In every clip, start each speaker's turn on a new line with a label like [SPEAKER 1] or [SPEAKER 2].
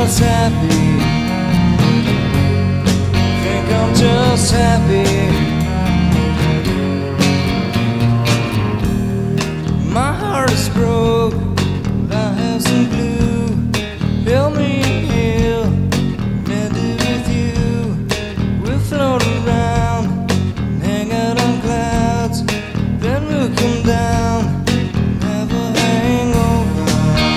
[SPEAKER 1] just happy. Think I'm just happy. My heart is broke, but I have some glue. Help me heal, mend it with you. We'll float around, hang out on clouds, then we'll come down, have a hangover,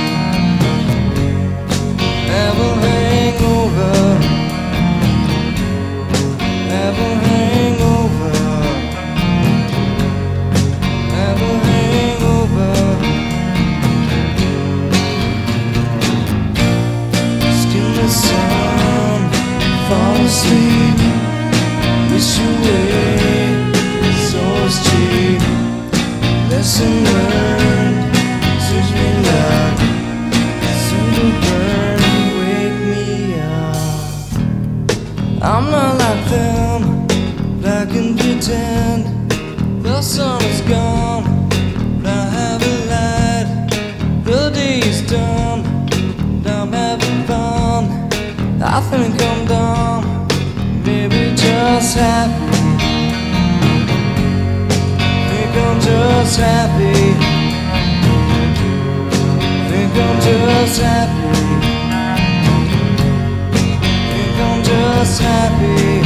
[SPEAKER 1] have a hangover, have a hangover, have a hangover. Skin the sun, fall asleep, wish away, so is cheap. Lesson learned, teach me love, soon to burn, wake me up. I'm not like them, but I can pretend. The sun is gone, but I haven't lied. The day is done, and I'm having fun. I think I'm dumb, maybe just happy. Think I'm just happy. Think I'm just happy. Think I'm just happy.